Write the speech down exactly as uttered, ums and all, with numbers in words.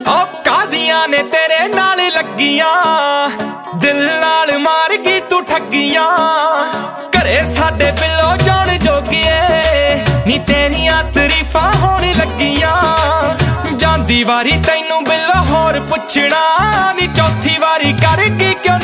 ओ कादियां ने तेरे नाल लगियां, दिल नाल मार गई तू ठगियां। घरे साडे बिलो जान जोगिए नी तेरियां तरीफां होण लगियां। जांदी वारी तैनू बिलो होर पुछना नी चौथी वारी कर गई क्यों